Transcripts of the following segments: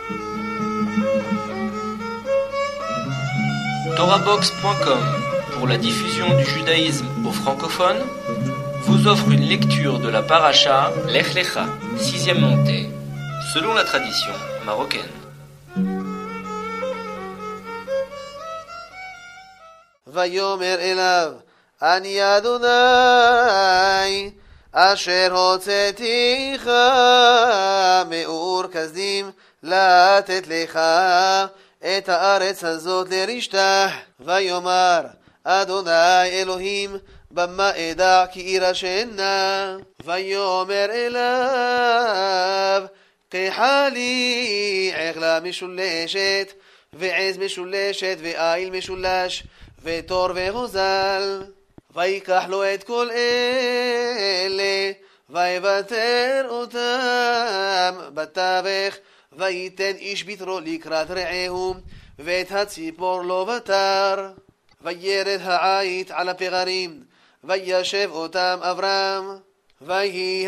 Torabox.com, pour la diffusion du judaïsme aux francophones, vous offre une lecture de la paracha Lech Lecha, 6e montée, selon la tradition marocaine. ויאמר אליו, אני אדוני, אשר הוצאתיך מאור כסדים לתת לך את הארץ הזאת לרשתה. ויאמר, אדוני אלוהים, במה אדע כי אירשנה? ויאמר אליו, קחה לי עגלה משולשת, ועז משולשת, ואיל משולש, ותור והוזל. ויקח לו את כל אלה, ויוותר אותם בתווך, וייתן איש בתרו לקראת רעהו, ואת הציפור לא ותר. וירד העית על הפגרים, וישב אותם אברהם. ויהי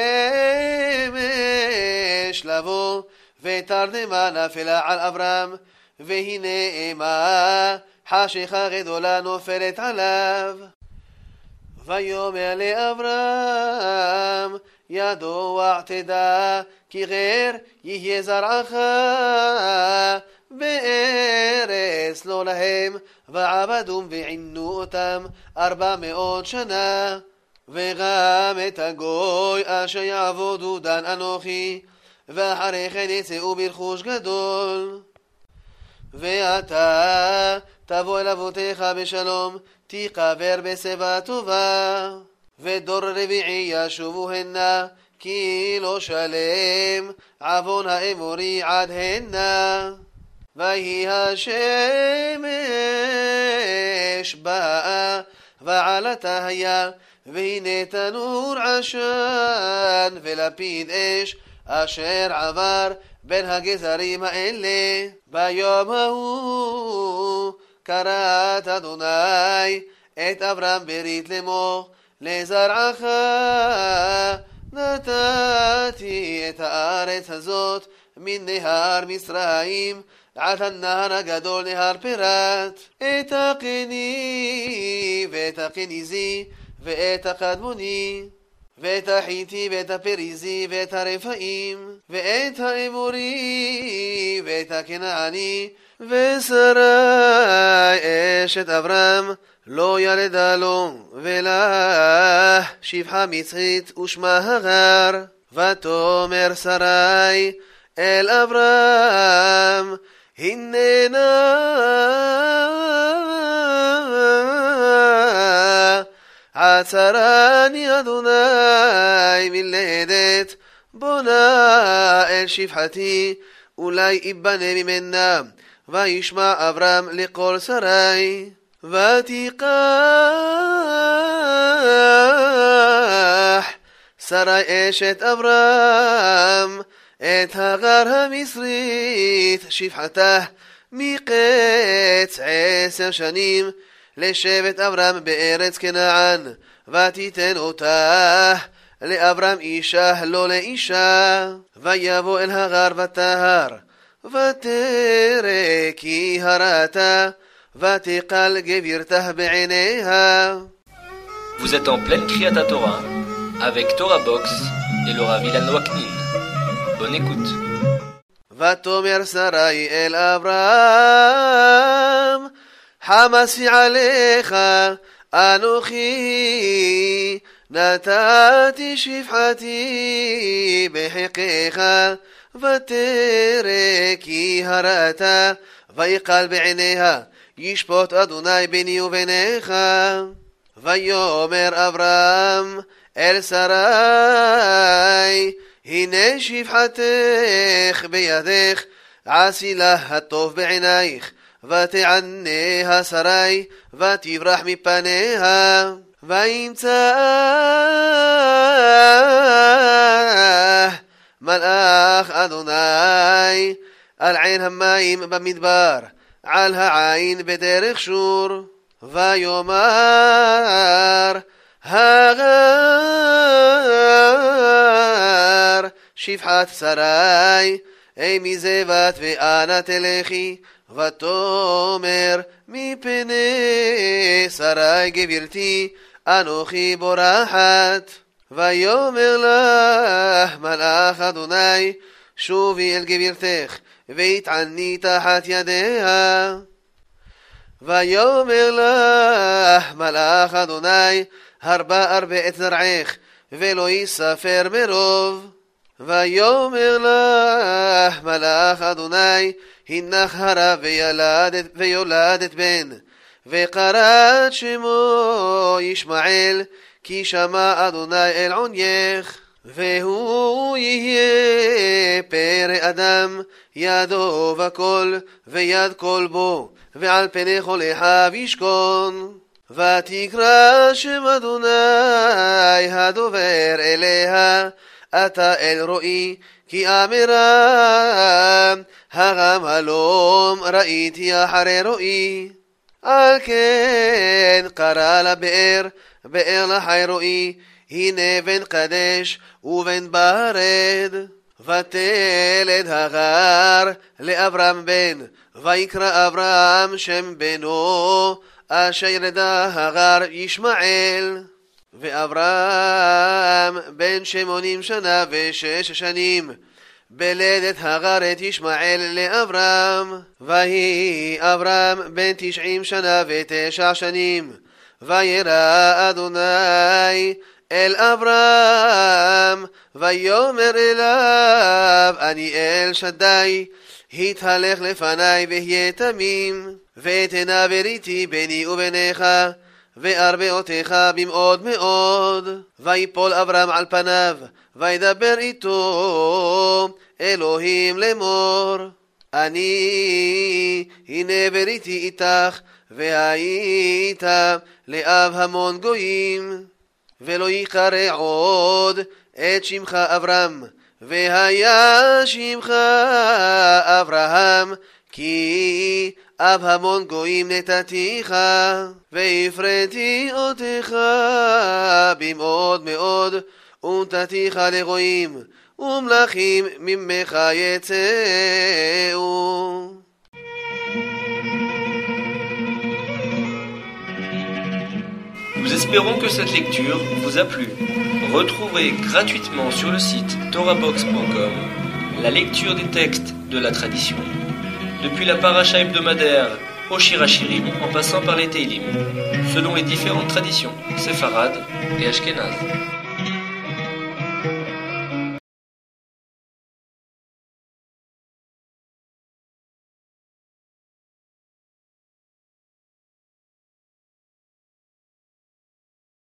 השמש לבוא, ותרדמה נפלה על אברהם, והנה אימה חשיכה גדולה נופלת עליו. ויאמר לאברהם, ידוע תדע, כי גר יהיה זרעך בארץ לא להם, ועבדום ועינו אותם 400 שנה. וגם את הגוי אשר יעבודו דן אנוכי, ואחרי כן יצאו ברכוש גדול. ואתה תבוא אל אבותיך בשלום, תיקבר בשיבה טובה. ודור רביעי ישובו הנה, כי לא שלם עוון האמורי עד הנה. ויהי השמש באה, ועלתה היה, והנה תנור עשן ולפיד אש, אשר עבר בין הגזרים האלה. ביום ההוא קראת אדוני את אברהם ברית לאמור, לזרעך נתתי את הארץ הזאת מן נהר מצרים עד הנהר הגדול נהר פרת, את הקני ואת הקניזי ואת הקדמוני, ואת החיתי ואת הפריזי ואת הרפאים, ואת האמורי ואת הכנעני. ושרי אשת אברהם לא ילדה לו, ולה שפחה מצחית ושמה הגר. ותאמר שרי אל אברהם, הננה עצרני אדוני מלדת, בונה אל שפחתי, אולי יבנה ממנה. וישמע אברהם לכל שרי. ותיקח שרי אשת אברהם את הגר המצרית שפחתה מקץ 10 שנים לשבט אברהם בארץ כנען, ותיתן אותה לאברהם אישה לא לאישה. ויבוא אל הגר ותהר, ותרא כי הרתה, ותקל גבירתה בעיניה. Vous êtes en pleine Kriyat Torah avec Torah Box et le Rav Ilan Waknin. Bonne écoute. ותאמר שרי אל אברהם, חמסי עליך אנוכי, נתתי שפחתי בחיקך, ותרא כי הרתה, ויקל בעיניה, ישפוט אדוני ביני וביניך. ויאמר אברהם אל שרי, הנה שפחתך בידך, עשי לה הטוב בעינייך. ותעניה שרי, ותברח מפניה. וימצא מלאך אדוני על עין המים במדבר, על העין בדרך שור. ויאמר הגר שפחת שרי מזבת ואנה תלכי, ותאמר מפני שרי גברתי, אנוכי בורחת. ויאמר לך מלאך אדוני, שובי אל גברתך, והתעני תחת ידיה. ויאמר לך מלאך אדוני, הרבה את זרעך, ולא יספר מרוב. ויאמר לך מלאך אדוני, הנך הרה ויולדת בן, וקראת שמו ישמעאל, כי שמע אדוני אל עונייך. והוא יהיה פרא אדם, ידו וכל, ויד כל בו, ועל פני כל אחיו ישכון. ותקרא שם אדוני הדובר אליה, אתה אל רואי, כי אמרה הגם הלום ראיתי אחרי רואי. על כן קרא לבאר, באר לחי רואי, הנה בן קדש ובן ברד. ותלד הגר לאברהם בן, ויקרא אברהם שם בנו, אשר ילדה הגר ישמעאל. ואברהם בן 80 שנה ו6 שנים, בלדת הגר את ישמעאל לאברהם. ויהי אברהם בן 90 שנה ו9 שנים, וירא אדוני אל אברהם, ויאמר אליו, אני אל שדי, התהלך לפני והיה תמים, ואתנה בריתי ביני וביניך, וארבה אותך במאוד מאוד. ויפול אברהם על פניו, וידבר איתו אלוהים לאמור, אני הנה בריתי איתך, והיית לאב המון גויים, ולא יקרא עוד את שמך אברהם, והיה שמך אברהם, כי אב המון גויים נתתיך, והפרתי אותך במאוד מאוד, ונתתיך לגויים, ומלכים ממך יצאו. Nous espérons que cette lecture vous a plu. Retrouvez gratuitement sur le site torahbox.com la lecture des textes de la tradition, depuis la paracha hebdomadaire au Shirachirim en passant par les Teilim, selon les différentes traditions séfarades et ashkénazes.